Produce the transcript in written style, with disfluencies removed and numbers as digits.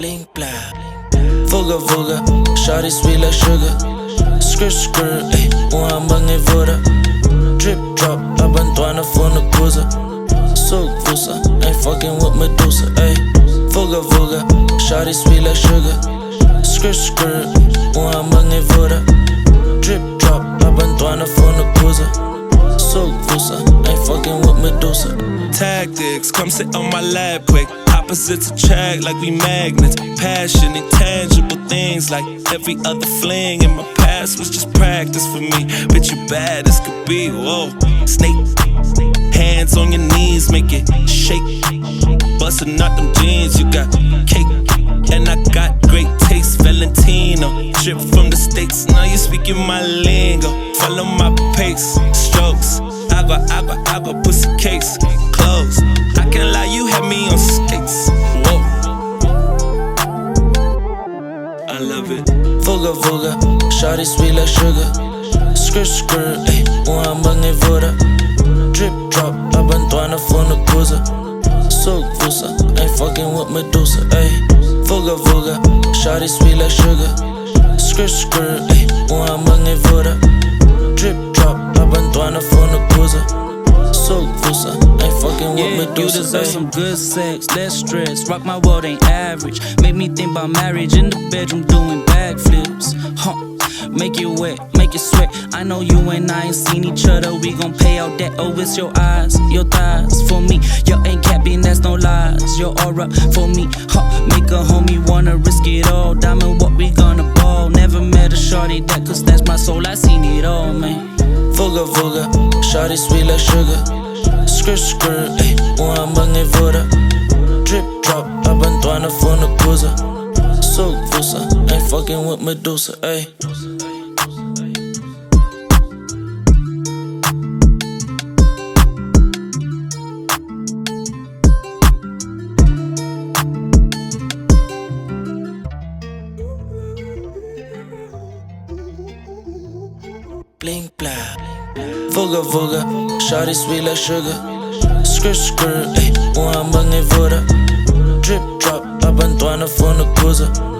bling blah. Vuga vuga, shawty sweet like sugar. Skirt skirt, ayy, uhambang evora. Drip drop, abandoana for Nakuza. Soak vusa, ain't fucking with Medusa, ayy. Vuga vuga, shawty sweet like sugar. Skirt skirt, uhambang evora. Drip drop, abandoana for Nakuza. Soak vusa, ain't fucking with Medusa. Tactics, come sit on my lap quick. Opposites attract like we magnets. Passion, intangible things like every other fling in my past was just practice for me. Bitch, you bad as could be, whoa. Snake, hands on your knees, make it shake. Bustin' out them jeans, you got cake. And I got great taste, Valentino. Drip from the States, now you speaking my lingo. Follow my pace, strokes. Agua, pussy cakes, clothes. I can't lie, you had me on skates. Whoa, I love it. Vuga vuga, shawty sweet like sugar. Skirt skirt, ayy, uhambang evora. Drip drop, abandoana for Nakuza. Soak vusa, ain't fucking with Medusa, ayy. Vuga vuga, shawty sweet like sugar. Skirt skirt, ayy, uhambang evora. Drip drop, abandoana for Nakuza. Soak vusa, ain't fucking with Medusa. You deserve some good sex, less stress. Rock my world ain't average. Make me think about marriage in the bedroom doing backflips. Make it wet, make it sweat. I know you and I ain't seen each other. We gon' pay out that. Oh, it's your eyes, your thighs for me. You ain't capping, that's no lies. Your aura for me. Make a homie wanna risk it all. Diamond, what we gonna ball? Never met a shorty that could snatch my soul. I seen it all, man. Vuga vuga, shawty sweet like sugar. Skirt skirt, ayy, uhambang evora. Drip drop, abandoana for Nakuza. Soak vusa, ain't fucking with Medusa, ayy. Bling blah. Vuga vuga, shawty sweet like sugar. Skirt skirt, ayy, uhambang evora. Drip drop, abandoana for Nakuza.